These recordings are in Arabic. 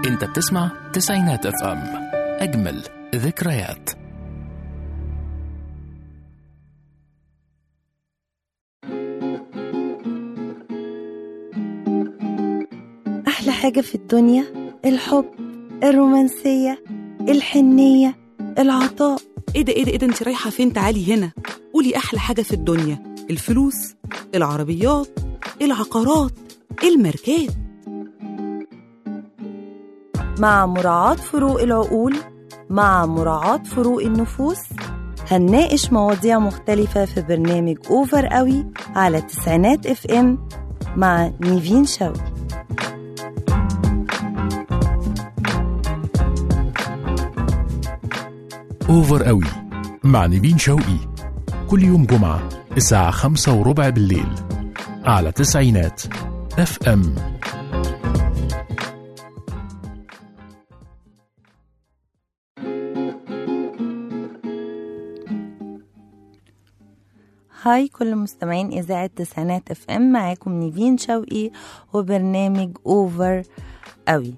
انت بتسمع تسعينات اف ام، اجمل ذكريات. أحلى حاجة في الدنيا الحب، الرومانسية، الحنية، العطاء. ايه ده انت رايحة فين؟ تعالي هنا. قولي أحلى حاجة في الدنيا. الفلوس، العربيات، العقارات، الماركات. مع مراعاة فروق العقول، مع مراعاة فروق النفوس، هنناقش مواضيع مختلفة في برنامج أوفر قوي على تسعينات اف ام مع نيفين شوقي. اوفر قوي مع نيفين شوقي، كل يوم جمعة الساعة 5:15 بالليل على تسعينات اف ام. هاي كل مستمعين إذاعة تسعينات اف ام، معاكم نيفين شوقي وبرنامج اوفر قوي.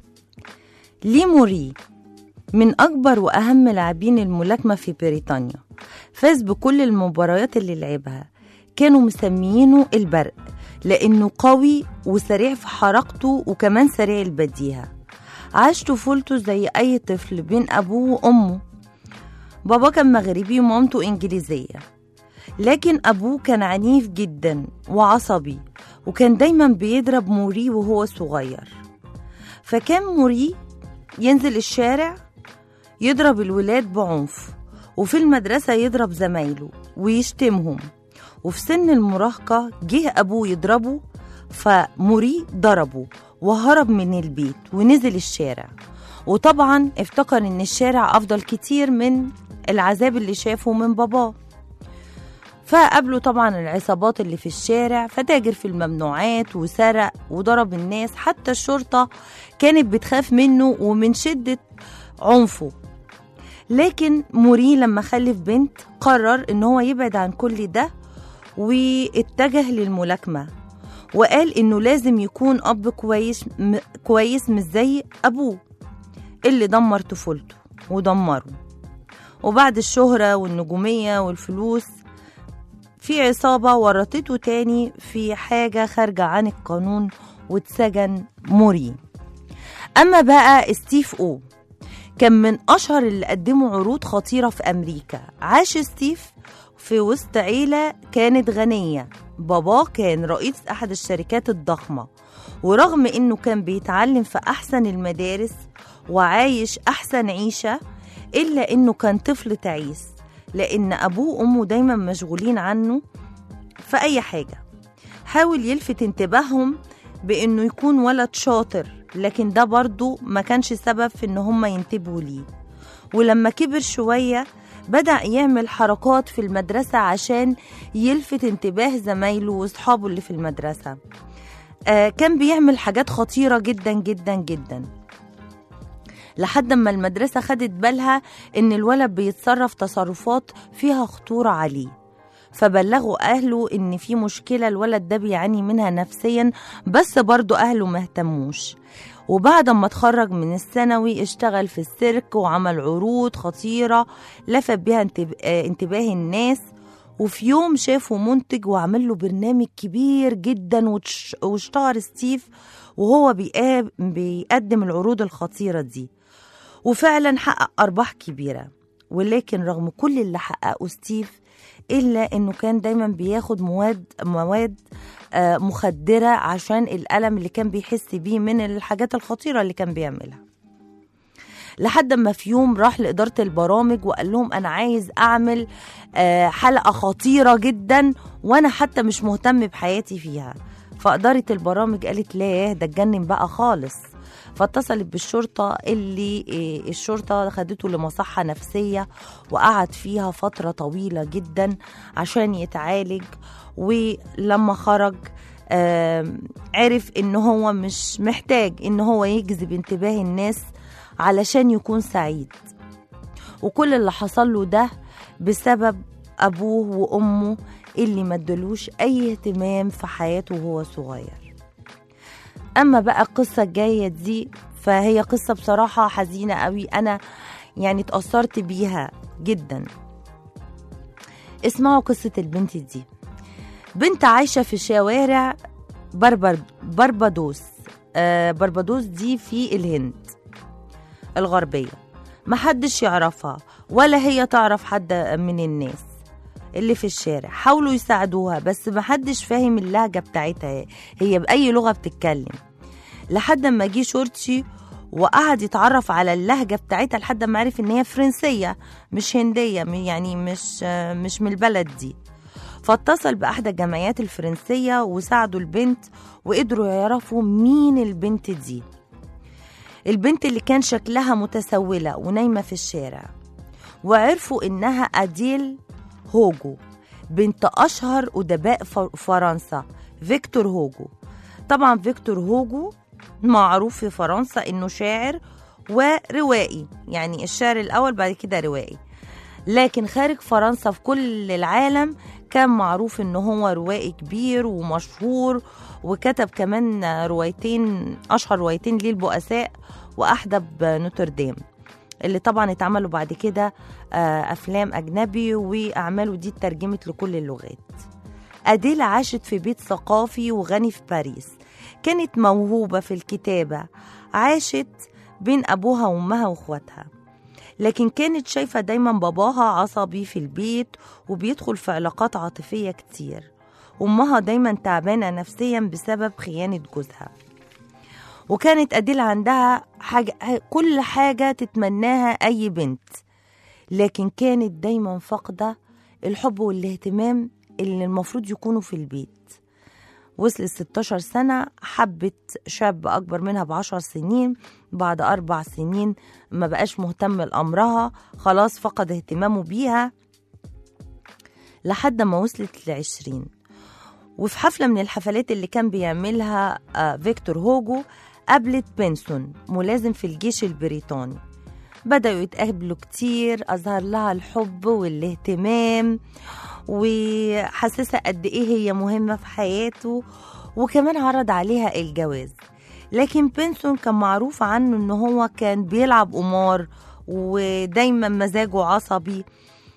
لي موري من أكبر وأهم لاعبين الملاكمة في بريطانيا، فاز بكل المباريات اللي لعبها. كانوا مسميينه البرق لأنه قوي وسريع في حركته وكمان سريع البديهة. عاش طفولته زي أي طفل بين أبوه وأمه. بابا كان مغربي ومامته إنجليزية، لكن أبوه كان عنيف جدا وعصبي، وكان دايما بيضرب موري وهو صغير. فكان موري ينزل الشارع يضرب الولاد بعنف، وفي المدرسة يضرب زمايله ويشتمهم. وفي سن المراهقة جه أبوه يضربه، فموري ضربه وهرب من البيت ونزل الشارع. وطبعا افتكر ان الشارع أفضل كتير من العذاب اللي شافه من باباه. فقابله طبعا العصابات اللي في الشارع، فتاجر في الممنوعات وسرق وضرب الناس. حتى الشرطة كانت بتخاف منه ومن شدة عنفه. لكن موري لما خلف بنت قرر ان هو يبعد عن كل ده واتجه للملاكمة، وقال انه لازم يكون اب كويس مش زي ابوه اللي دمر طفولته ودمره. وبعد الشهرة والنجومية والفلوس، في عصابة ورطته تاني في حاجة خارجة عن القانون واتسجن موري. أما بقى ستيف أو كان من أشهر اللي قدموا عروض خطيرة في أمريكا. عاش ستيف في وسط عيلة كانت غنية. باباه كان رئيس أحد الشركات الضخمة، ورغم إنه كان بيتعلم في أحسن المدارس وعايش أحسن عيشة، إلا إنه كان طفل تعيس، لأن أبوه وأمه دايما مشغولين عنه في أي حاجة. حاول يلفت انتباههم بأنه يكون ولد شاطر، لكن ده برضو ما كانش سبب في أنه هم ينتبهوا ليه. ولما كبر شوية بدأ يعمل حركات في المدرسة عشان يلفت انتباه زمايله وصحابه اللي في المدرسة. كان بيعمل حاجات خطيرة جدا جدا جدا، لحد ما المدرسة خدت بالها إن الولد بيتصرف تصرفات فيها خطورة عليه، فبلغوا أهله إن في مشكلة الولد ده بيعاني منها نفسيا، بس برضو أهله مهتموش. وبعد ما اتخرج من الثانوي اشتغل في السيرك وعمل عروض خطيرة لفت بيها انتباه الناس. وفي يوم شافوا منتج وعمل له برنامج كبير جدا، واشتهر ستيف وهو بيقدم العروض الخطيرة دي، وفعلا حقق أرباح كبيرة. ولكن رغم كل اللي حققه ستيف، إلا إنه كان دايما بياخد مواد مخدرة عشان الألم اللي كان بيحس بيه من الحاجات الخطيرة اللي كان بيعملها. لحد ما في يوم راح لإدارة البرامج وقال لهم أنا عايز أعمل حلقة خطيرة جدا وأنا حتى مش مهتم بحياتي فيها. فإدارة البرامج قالت لا، ده اتجنن بقى خالص. فاتصلت بالشرطة، اللي الشرطة خدته لمصحة نفسية وقعد فيها فترة طويلة جدا عشان يتعالج. ولما خرج عرف إنه هو مش محتاج إنه هو يجذب انتباه الناس علشان يكون سعيد، وكل اللي حصل له ده بسبب أبوه وأمه اللي ما ادلوش أي اهتمام في حياته وهو صغير. أما بقى القصة الجاية دي فهي قصة بصراحة حزينة قوي، أنا يعني اتأثرت بيها جدا. اسمعوا قصة البنت دي. بنت عايشة في شوارع بربادوس. بربادوس دي في الهند الغربية، محدش يعرفها ولا هي تعرف حد من الناس اللي في الشارع. حاولوا يساعدوها بس محدش فاهم اللهجة بتاعتها هي بأي لغة بتتكلم، لحد ما جه شرطي وقعد يتعرف على اللهجة بتاعتها لحد ما عرف ان هي فرنسية مش هندية، يعني مش من البلد دي. فاتصل بأحد الجمعيات الفرنسية وساعدوا البنت وقدروا يعرفوا مين البنت دي. البنت اللي كان شكلها متسولة ونايمة في الشارع، وعرفوا إنها أديل هوجو، بنت أشهر أدباء فرنسا فيكتور هوجو. طبعا فيكتور هوجو معروف في فرنسا إنه شاعر وروائي، يعني الشعر الأول بعد كده روائي، لكن خارج فرنسا في كل العالم كان معروف إنه هو روائي كبير ومشهور، وكتب كمان روايتين، أشهر روايتين ليه البؤساء وأحدب نوتردام، اللي طبعا اتعملوا بعد كده أفلام أجنبي، وأعماله دي اترجمت لكل اللغات. أديل عاشت في بيت ثقافي وغني في باريس، كانت موهوبة في الكتابة، عاشت بين أبوها وأمها وأخواتها، لكن كانت شايفة دايما باباها عصبي في البيت وبيدخل في علاقات عاطفية كتير، وأمها دايما تعبانة نفسيا بسبب خيانة جوزها. وكانت أديل عندها كل حاجة تتمناها أي بنت، لكن كانت دايما فاقدة الحب والاهتمام اللي المفروض يكونوا في البيت. وصلت 16 سنة، حبت شاب أكبر منها ب10 سنين، بعد 4 سنين ما بقاش مهتم لأمرها، خلاص فقد اهتمامه بيها، لحد ما وصلت ل20. وفي حفلة من الحفلات اللي كان بيعملها فيكتور هوجو قابلت بنسون، ملازم في الجيش البريطاني. بدأوا يتقابلوا كتير، أظهر لها الحب والاهتمام وحسسها قد إيه هي مهمة في حياته، وكمان عرض عليها الجواز. لكن بنسون كان معروف عنه إنه هو كان بيلعب قمار ودايما مزاجه عصبي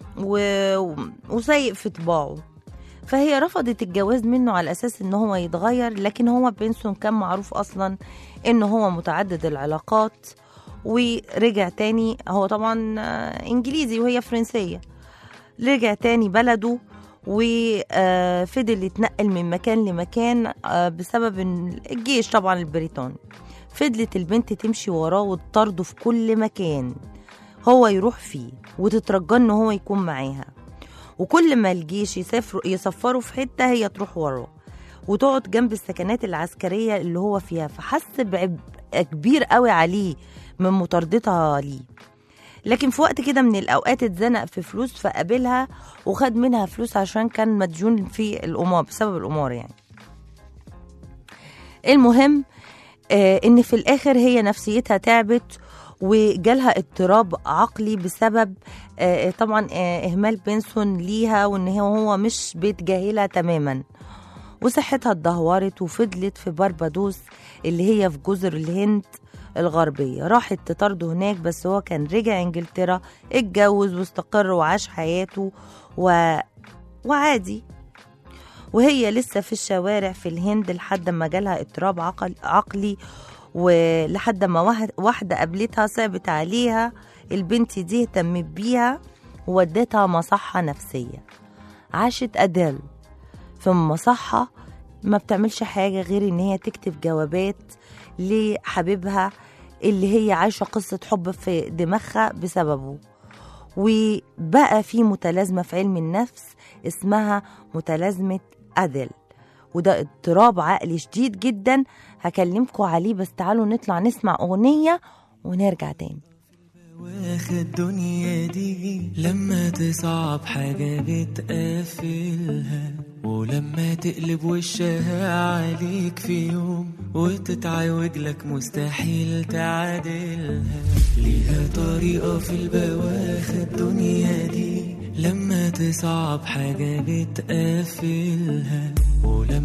وسيء في طباعه، فهي رفضت الجواز منه على أساس إنه هو يتغير. لكن هو بنسون كان معروف أصلا إنه هو متعدد العلاقات، ورجع تاني، هو طبعا إنجليزي وهي فرنسية، رجع تاني بلده وفضل يتنقل من مكان لمكان بسبب الجيش طبعا البريطاني. فضلت البنت تمشي وراه وتطرده في كل مكان هو يروح فيه، وتترجى إنه هو يكون معاها، وكل ما الجيش يسفروا في حتة هي تروح وراه وتقعد جنب السكنات العسكرية اللي هو فيها. فحس بعبء كبير قوي عليه من مطاردتها ليه. لكن في وقت كده من الأوقات اتزنق في فلوس، فقابلها وخد منها فلوس عشان كان مديون في القمار بسبب القمار يعني. المهم إن في الآخر هي نفسيتها تعبت وجالها اضطراب عقلي بسبب طبعا إهمال بنسون ليها، وإن هو مش بيتجاهلها تماما، وصحتها اتدهورت وفضلت في بربادوس اللي هي في جزر الهند الغربية. راحت تطرده هناك، بس هو كان رجع انجلترا، اتجوز واستقر وعاش حياته وعادي، وهي لسه في الشوارع في الهند لحد ما جالها اضطراب عقلي، ولحد ما واحدة قابلتها صعبت عليها. البنت دي اهتمت بيها وودتها مصحة نفسية. عاشت أديل في مصحة ما بتعملش حاجة غير ان هي تكتب جوابات لحبيبها اللي هي عايشة قصة حب في دماغها بسببه. وبقى في متلازمة في علم النفس اسمها متلازمة أديل، وده اضطراب عقلي شديد جدا هكلمكم عليه، بس تعالوا نطلع نسمع أغنية ونرجع تاني. واخد دنيا دي لما تصعب حاجة بتقفلها، ولما تقلب وشها عليك في يوم وتتعوج لك مستحيل تعادلها. ليها طريقة في البواخد الدنيا دي لما تصعب حاجة بتقفلها، ولما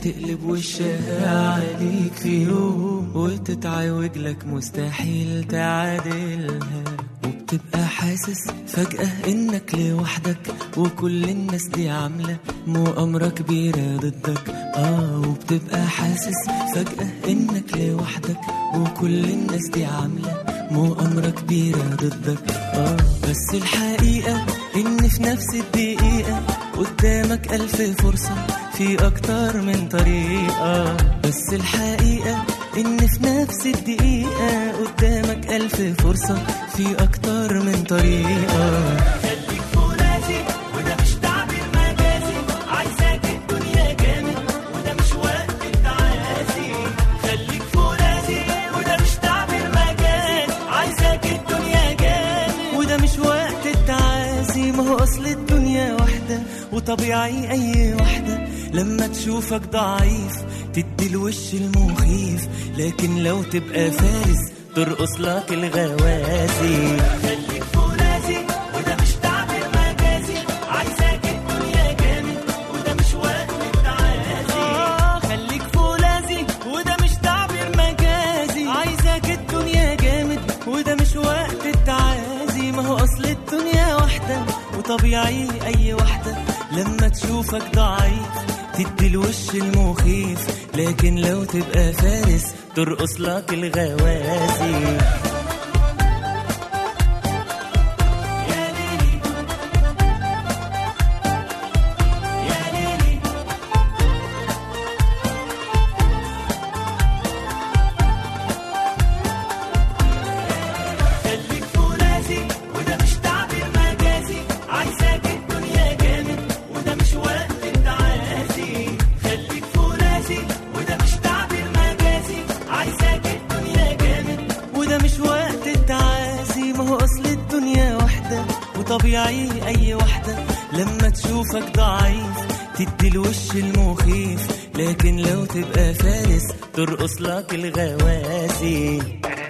تقلب وشها عليك في يوم وتتعوج لك مستحيل تعادلها، وبتبقى حاسس فجأة انك لوحدك وكل الناس دي عاملة مؤامرة كبيرة ضدك. وبتبقى حاسس فجأة انك لوحدك وكل الناس دي عاملة مؤامرة كبيرة ضدك. بس الحقيقة ان في نفس الدقيقة قدامك 1000 فرصة في اكتر من طريقة. بس الحقيقة ان في نفس الدقيقة قدامك 1000 فرصة في اكتر من طريقة. خليك فرازي وده مش تعبير مجازي، عايزاك الدنيا جامد وده مش وقت التعازي. خليك فرازي وده مش تعبير مجازي، عايزاك الدنيا جامد وده مش وقت التعازي. ما هو اصل الدنيا واحدة وطبيعي اي واحدة لما تشوفك ضعيف تدي الوش المخيف، لكن لو تبقى فارس ترقص لك الغوازي. خليك فرازي وده مش تعبير مجازي، عايزاك الدنيا جامد وده مش وقت التعازي. خليك فرازي وده مش تعبير مجازي، عايزاك الدنيا جامد وده مش وقت التعازي. ما هو اصل الدنيا واحدة وطبيعي اي واحدة لما تشوفك ضعيف تدي الوش المخيف، لكن لو تبقى فارس ترقص لك الغوازي. يا ليلي يا ليلي خليك فرازي وده مش تعبير مجازي، عايزاك الدنيا جامد وده مش وقت التعازي. خليك فرازي وده مش تعبير مجازي، عايزاك الدنيا جامد وده مش وقت التعازي. ما هو اصل الدنيا واحدة وطبيعي اي واحدة لما تشوفك ضعيف تدي الوش المخيف، لكن لو تبقى فارس ترقص لك الغوازي.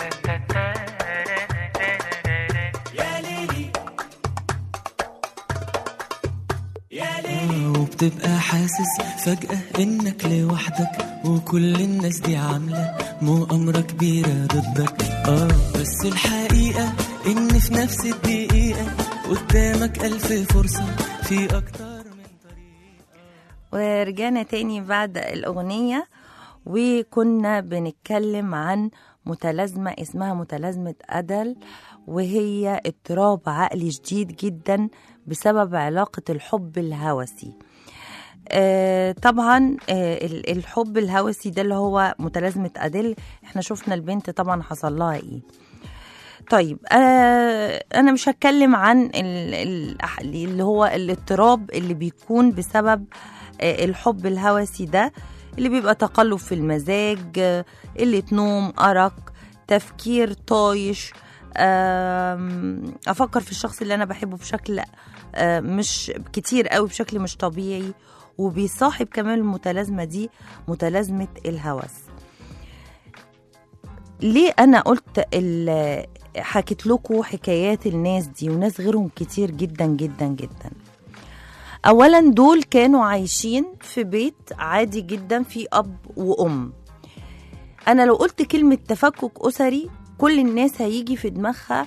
وبتبقى حاسس فجأة انك لوحدك وكل الناس دي عاملة مؤامرة كبيرة ضدك. بس الحقيقة ان في نفس الدقيقة قدامك 1000 فرصة في اكتر من طريقة. ورجعنا تاني بعد الأغنية، وكنا بنتكلم عن متلازمة اسمها متلازمة أدل، وهي اضطراب عقلي شديد جدا بسبب علاقة الحب الهوسي. طبعا الحب الهوسي ده اللي هو متلازمة أدل، احنا شفنا البنت طبعا حصل لها ايه. طيب انا مش هتكلم عن اللي هو الاضطراب اللي بيكون بسبب الحب الهوسي ده، اللي بيبقى تقلب في المزاج، قلة نوم، أرق، تفكير طايش، أفكر في الشخص اللي أنا بحبه بشكل مش كتير قوي، بشكل مش طبيعي. وبيصاحب كمان المتلازمة دي متلازمة الهوس. ليه أنا قلت حكيت لكم حكايات الناس دي وناس غيرهم كتير جدا جدا جدا؟ أولا دول كانوا عايشين في بيت عادي جدا في أب وأم. أنا لو قلت كلمة تفكك أسري كل الناس هيجي في دماغها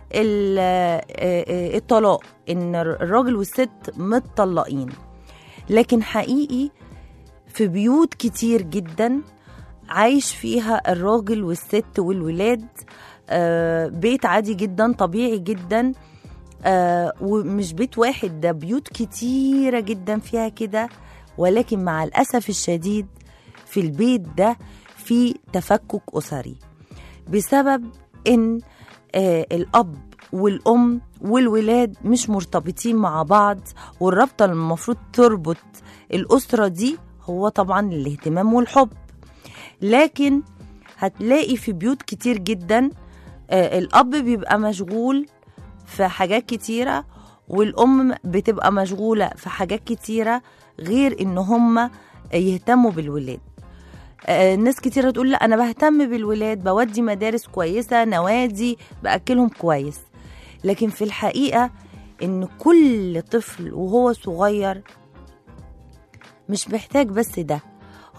الطلاق، إن الراجل والست متطلقين. لكن حقيقي في بيوت كتير جدا عايش فيها الراجل والست والولاد بيت عادي جدا طبيعي جدا، ومش بيت واحد، ده بيوت كتيرة جدا فيها كده. ولكن مع الأسف الشديد في البيت ده في تفكك أسري بسبب إن الأب والأم والولاد مش مرتبطين مع بعض. والرابطة اللي المفروض تربط الأسرة دي هو طبعا الاهتمام والحب. لكن هتلاقي في بيوت كتير جدا الأب بيبقى مشغول في حاجات كتيرة والأم بتبقى مشغولة في حاجات كتيرة غير إن هم يهتموا بالولاد. ناس كتيرة تقول لا أنا بهتم بالولاد، بودي مدارس كويسة، نوادي، بأكلهم كويس. لكن في الحقيقة إن كل طفل وهو صغير مش محتاج بس ده،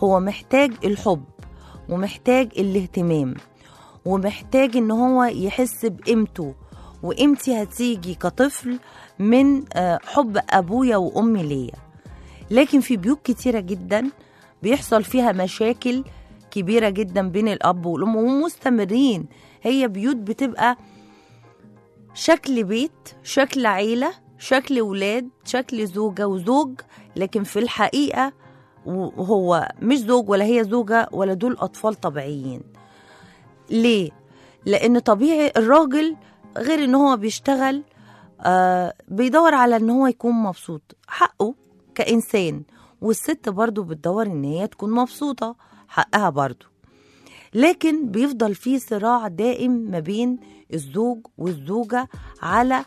هو محتاج الحب ومحتاج الاهتمام ومحتاج ان هو يحس بقيمته، وقيمتي هتيجي كطفل من حب ابويا وامي ليا. لكن في بيوت كتيرة جدا بيحصل فيها مشاكل كبيرة جدا بين الاب والام ومستمرين. هي بيوت بتبقى شكل بيت، شكل عيلة، شكل ولاد، شكل زوجة وزوج، لكن في الحقيقة هو مش زوج ولا هي زوجة ولا دول أطفال طبيعيين. ليه؟ لأن طبيعي الراجل غير إن هو بيشتغل بيدور على إن هو يكون مبسوط، حقه كإنسان، والست برضو بتدور إن هي تكون مبسوطة، حقها برضو. لكن بيفضل فيه صراع دائم ما بين الزوج والزوجة على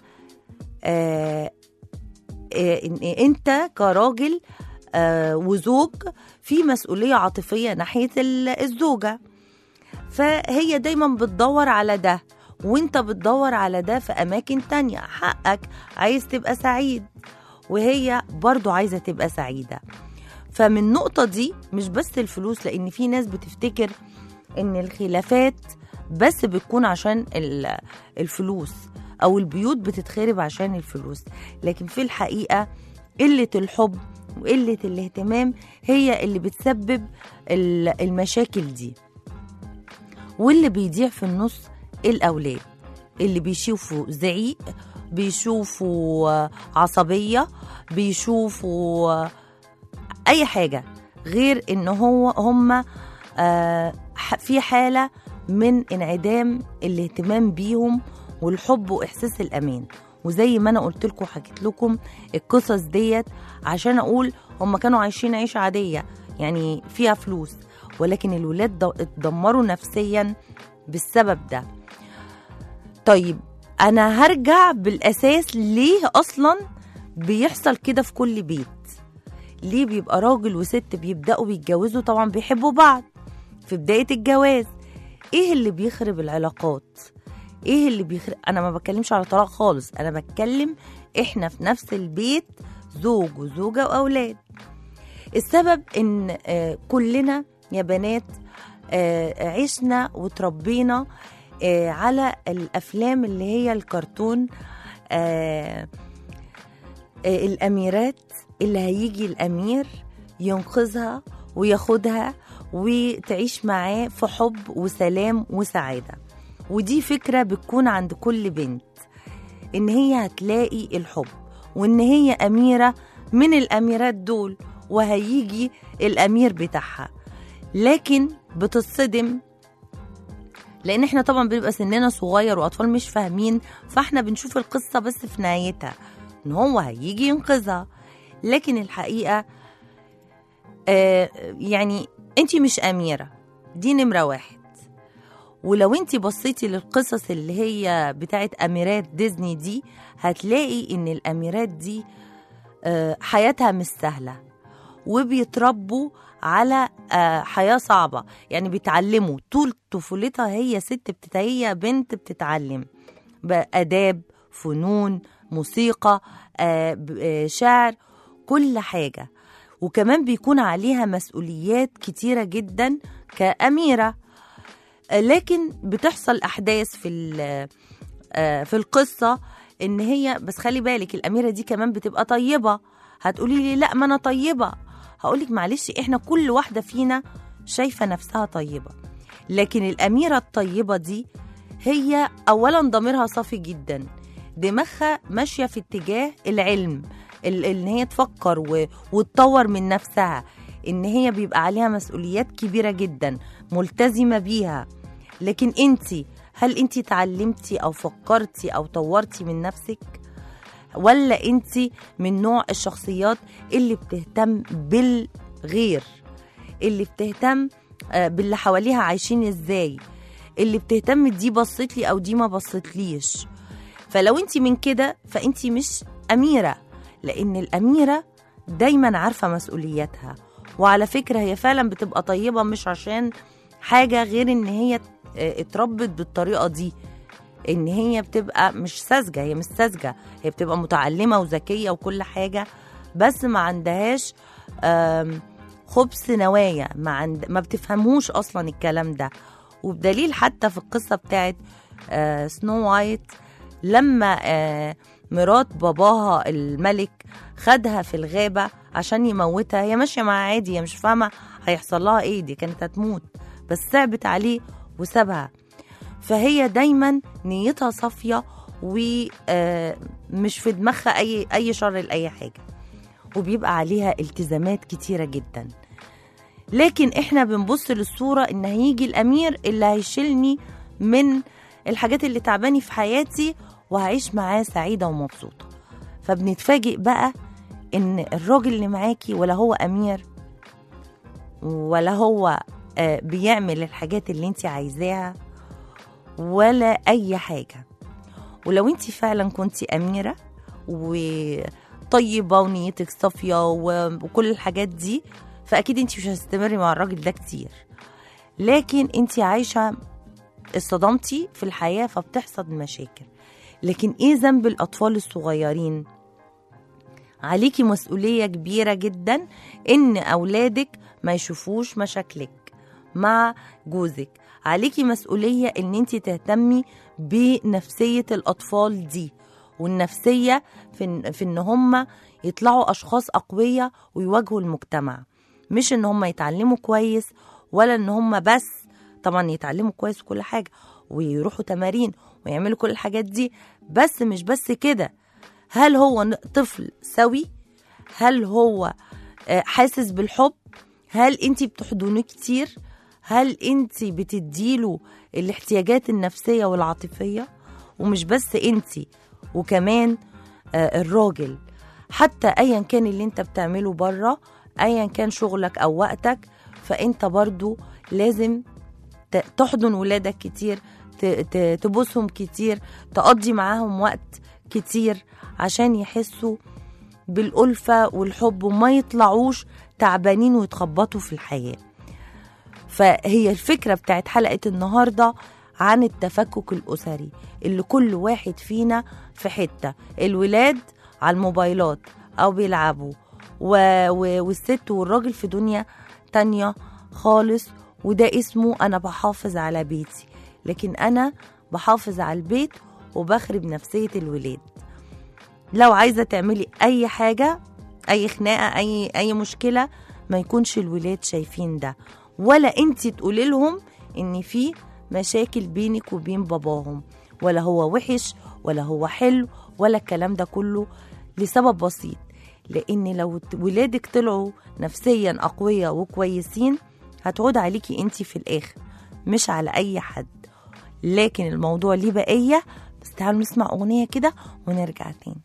إن أنت كراجل وزوج في مسؤولية عاطفية ناحية الزوجة، فهي دايما بتدور على ده وانت بتدور على ده في أماكن تانية. حقك عايز تبقى سعيد وهي برضو عايزة تبقى سعيدة. فمن النقطة دي مش بس الفلوس، لأن في ناس بتفتكر إن الخلافات بس بتكون عشان الفلوس أو البيوت بتتخرب عشان الفلوس، لكن في الحقيقة قلة الحب وقلة الاهتمام هي اللي بتسبب المشاكل دي. واللي بيضيع في النص الأولاد اللي بيشوفوا زعيق، بيشوفوا عصبية، بيشوفوا أي حاجة غير إن هم في حالة من انعدام الاهتمام بيهم والحب وإحساس الأمان. وزي ما أنا قلت لكم حكيت لكم القصص ديت عشان أقول هم كانوا عايشين عيشة عادية يعني فيها فلوس، ولكن الولاد اتدمروا نفسيا بالسبب ده. طيب أنا هرجع بالأساس ليه أصلا بيحصل كده في كل بيت. ليه بيبقى راجل وست بيبدأوا بيتجوزوا؟ طبعا بيحبوا بعض في بداية الجواز. ايه اللي بيخرب العلاقات؟ ايه اللي بيخرب؟ انا ما بتكلمش على طلاق خالص، انا بتكلم احنا في نفس البيت زوج وزوجة واولاد. السبب ان كلنا يا بنات عشنا وتربينا على الافلام اللي هي الكرتون، الاميرات اللي هيجي الامير ينقذها وياخدها وتعيش معاه في حب وسلام وسعادة. ودي فكرة بتكون عند كل بنت إن هي هتلاقي الحب وإن هي أميرة من الأميرات دول وهيجي الأمير بتاعها. لكن بتصدم لأن إحنا طبعا بيبقى سننا صغير وأطفال مش فاهمين، فإحنا بنشوف القصة بس في نهايتها إن هو هيجي ينقذها. لكن الحقيقة يعني انتي مش أميرة، دي نمرة واحد. ولو انتي بصيتي للقصص اللي هي بتاعت أميرات ديزني دي هتلاقي ان الأميرات دي حياتها مش سهلة وبيتربوا على حياة صعبة. يعني بيتعلموا طول طفولتها، هي هي بنت بتتعلم بآداب، فنون، موسيقى، شعر، كل حاجة. وكمان بيكون عليها مسؤوليات كتيرة جدا كأميرة. لكن بتحصل أحداث في القصة إن هي بس خلي بالك الأميرة دي كمان بتبقى طيبة. هتقولي لي لا ما أنا طيبة، هقولك معلش إحنا كل واحدة فينا شايفة نفسها طيبة، لكن الأميرة الطيبة دي هي أولا ضميرها صافي جدا، دماغها ماشية في اتجاه العلم، ان هي تفكر وتطور من نفسها، ان هي بيبقى عليها مسؤوليات كبيرة جدا ملتزمة بيها. لكن هل انتي تعلمتي او فكرتي او طورتي من نفسك؟ ولا انتي من نوع الشخصيات اللي بتهتم بالغير، اللي بتهتم باللي حواليها عايشين ازاي، اللي بتهتم دي بصت لي او دي ما بصتليش؟ فلو انتي من كده فانتي مش أميرة، لأن الأميرة دايما عارفة مسؤولياتها. وعلى فكرة هي فعلا بتبقى طيبة مش عشان حاجة غير إن هي اتربت بالطريقة دي، إن هي بتبقى مش ساذجة، هي مش ساذجة، هي بتبقى متعلمة وذكية وكل حاجة، بس ما عندهاش خبث نوايا، ما بتفهموش أصلا الكلام ده. وبدليل حتى في القصة بتاعت سنو وايت لما مرات باباها الملك خدها في الغابة عشان يموتها، هي ماشية معاه عادي، هي مش فاهمة هيحصل لها ايه، دي كانت هتموت بس صعبت عليه وسابها. فهي دايما نيتها صافية ومش في دماغها أي شر لأي حاجة، وبيبقى عليها التزامات كتيرة جدا. لكن احنا بنبص للصورة ان هيجي الأمير اللي هيشيلني من الحاجات اللي تعباني في حياتي وهعيش معاه سعيدة ومبسوطة. فبنتفاجئ بقى ان الراجل اللي معاكي ولا هو أمير ولا هو بيعمل الحاجات اللي انت عايزاها ولا أي حاجة. ولو انت فعلا كنتي أميرة وطيبة ونيتك صافية وكل الحاجات دي، فأكيد انت مش هتستمري مع الراجل ده كتير. لكن انت عايشة اصطدمتي في الحياة فبتحصل مشاكل. لكن ايه ذنب الأطفال الصغيرين؟ عليكي مسؤولية كبيرة جدا ان أولادك ما يشوفوش مشاكلك مع جوزك. عليكي مسؤولية ان انت تهتمي بنفسية الأطفال دي، والنفسية في ان هم يطلعوا أشخاص أقوياء ويواجهوا المجتمع، مش ان هم يتعلموا كويس ولا ان هم بس طبعا يتعلموا كويس وكل حاجة ويروحوا تمارين ويعملوا كل الحاجات دي، بس مش بس كده. هل هو طفل سوي؟ هل هو حاسس بالحب؟ هل انتي بتحضنيه كتير؟ هل انتي بتديله الاحتياجات النفسية والعاطفية؟ ومش بس انتي، وكمان الراجل. حتى ايا كان اللي انت بتعمله بره، ايا كان شغلك او وقتك، فانت برضو لازم تحضن ولادك كتير، تبوسهم كتير، تقضي معاهم وقت كتير عشان يحسوا بالألفة والحب وما يطلعوش تعبانين ويتخبطوا في الحياة. فهي الفكرة بتاعت حلقة النهاردة عن التفكك الأسري اللي كل واحد فينا في حتة. الولاد على الموبايلات أو بيلعبوا والست والراجل في دنيا تانية خالص، وده اسمه أنا بحافظ على بيتي، لكن أنا بحافظ على البيت وبخرب نفسية الولاد. لو عايزة تعملي أي حاجة، أي خناقة، أي مشكلة، ما يكونش الولاد شايفين ده، ولا انتي تقولي لهم ان في مشاكل بينك وبين باباهم، ولا هو وحش ولا هو حلو ولا الكلام ده كله، لسبب بسيط، لان لو ولادك طلعوا نفسيا أقوياء وكويسين هتعود عليكي انتي في الآخر، مش على أي حد. لكن الموضوع ليه بقية، بس تعالوا نسمع أغنية كده ونرجع تاني.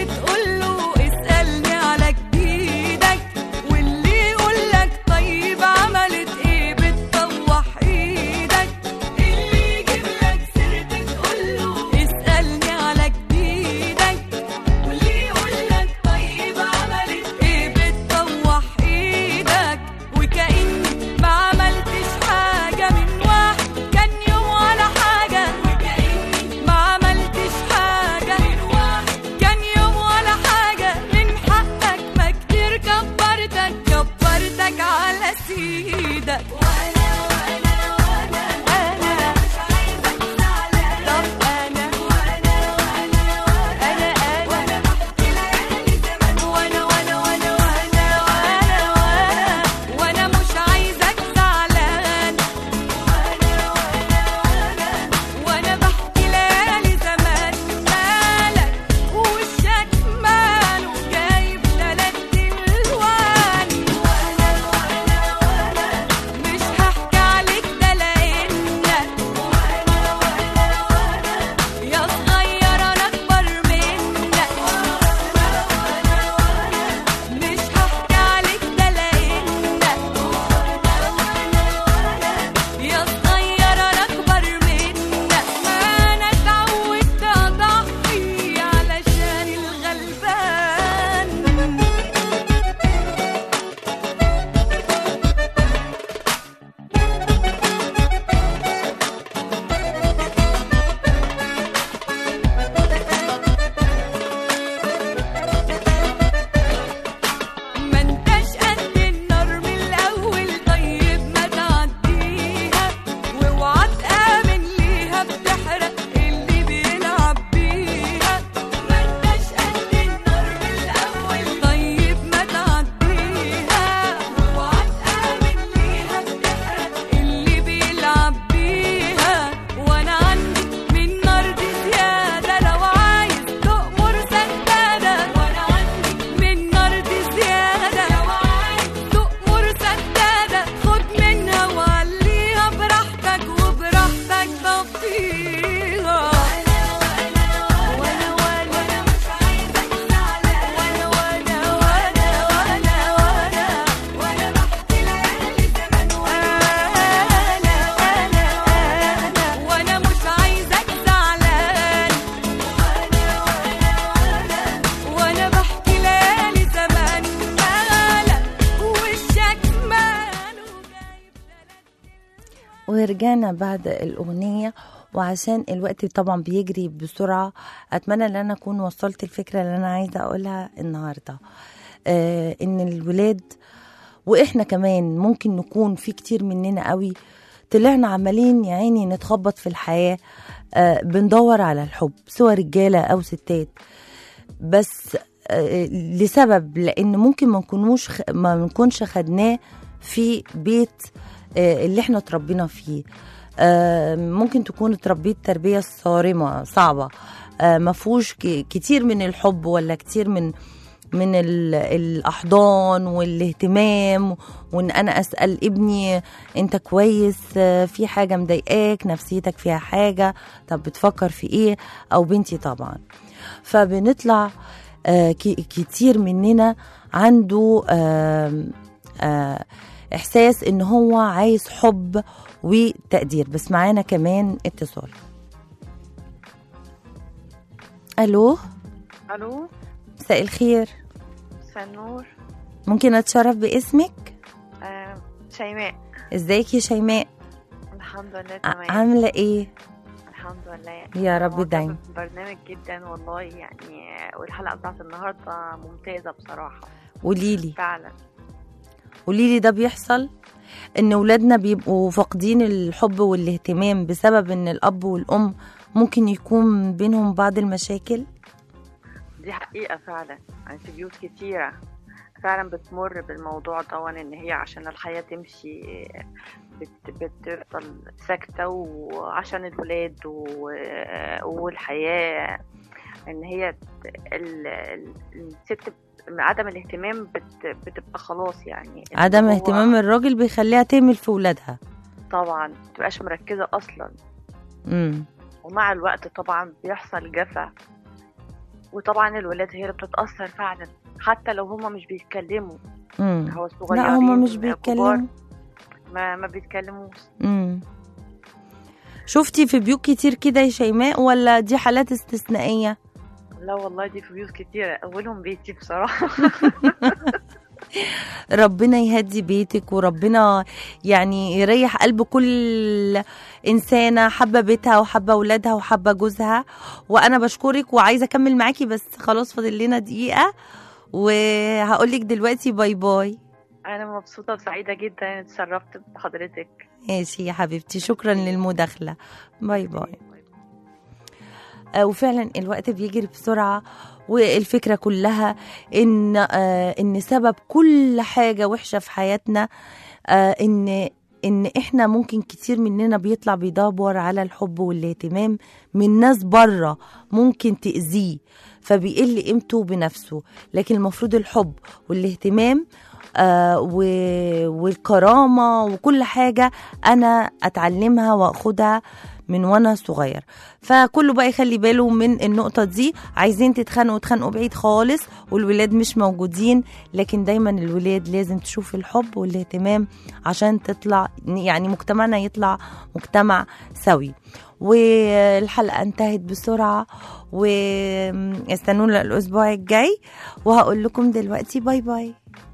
واللي يقولك طيب رجعنا بعد الأغنية، وعشان الوقت طبعا بيجري بسرعة، أتمنى أن أنا أكون وصلت الفكرة اللي أنا عايزة أقولها النهاردة. إن الولاد وإحنا كمان ممكن نكون في كتير مننا قوي طلعنا عمالين يا عيني نتخبط في الحياة، بندور على الحب سواء رجالة أو ستات، بس لسبب لأن ممكن ما نكونش خدناه في بيت اللي احنا اتربينا فيه. ممكن تكون اتربيت تربية صارمة صعبة، مفهوش كتير من الحب ولا كتير من الأحضان والاهتمام، وإن أنا أسأل ابني أنت كويس، في حاجة مضايقاك، نفسيتك فيها حاجة، طب بتفكر في إيه، أو بنتي طبعا. فبنطلع كتير مننا عنده إحساس إن هو عايز حب وتقدير. بس معانا كمان اتصال. ألو. مساء الخير. مساء النور. ممكن أتشرف باسمك؟ شيماء. ازيك يا شيماء؟ الحمد لله تمام. عاملة ايه؟ الحمد لله يا رب دايما. برنامج جدا والله يعني، والحلقة بتاعت النهاردة ممتازة بصراحة. قوليلي فعلا. قوليلي، ده بيحصل ان ولادنا بيبقوا فاقدين الحب والاهتمام بسبب ان الاب والام ممكن يكون بينهم بعض المشاكل؟ دي حقيقة فعلا، يعني في بيوت كتيرة فعلا بتمر بالموضوع ده، ان هي عشان الحياة تمشي بتفضل ساكتة، وعشان الولاد والحياة ان هي الست عدم الاهتمام بتبقى خلاص، يعني عدم اهتمام الراجل بيخليها تهمل في ولادها طبعا، متبقاش مركزة اصلا. ومع الوقت طبعا بيحصل جفا، وطبعا الولاد هي اللي بتتأثر فعلا حتى لو هما مش بيتكلموا. هو الصغيرين لا هما مش بيتكلموا، ما بيتكلموش. شفتي في بيوت كتير كده يا شيماء ولا دي حالات استثنائية؟ لا والله دي في بيوت كتيرة، أولهم بيتي بصراحة. ربنا يهدي بيتك، وربنا يعني يريح قلب كل إنسانة حابة بيتها وحابة ولادها وحابة جوزها. وأنا بشكرك وعايزة أكمل معاكي، بس خلاص فاضل لنا دقيقة وهقولك دلوقتي باي باي. أنا مبسوطة وسعيدة جدا، اتشرفت بحضرتك. ماشي يا حبيبتي، شكرا للمداخلة. باي باي. وفعلا الوقت بيجري بسرعة، والفكرة كلها إن سبب كل حاجة وحشة في حياتنا إن إحنا ممكن كتير مننا بيطلع بيدور على الحب والاهتمام من ناس برا ممكن تأذيه، فبيقل قيمته بنفسه. لكن المفروض الحب والاهتمام والكرامة وكل حاجة أنا أتعلمها وأخدها من وانا صغير. فكله بقى يخلي باله من النقطة دي. عايزين تتخانقوا بعيد خالص والولاد مش موجودين، لكن دايما الولاد لازم تشوف الحب والاهتمام عشان تطلع يعني مجتمعنا يطلع مجتمع سوي. والحلقة انتهت بسرعة، واستنونا الأسبوع الجاي، وهقول لكم دلوقتي باي باي.